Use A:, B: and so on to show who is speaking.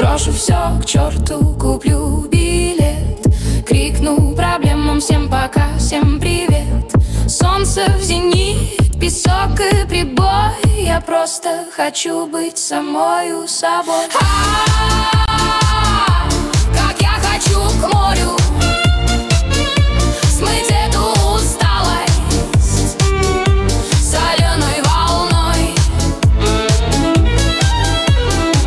A: Брошу все к черту, куплю билет, крикну проблемам всем пока, всем привет. Солнце в зенит, песок и прибой. Я просто хочу быть самою собой.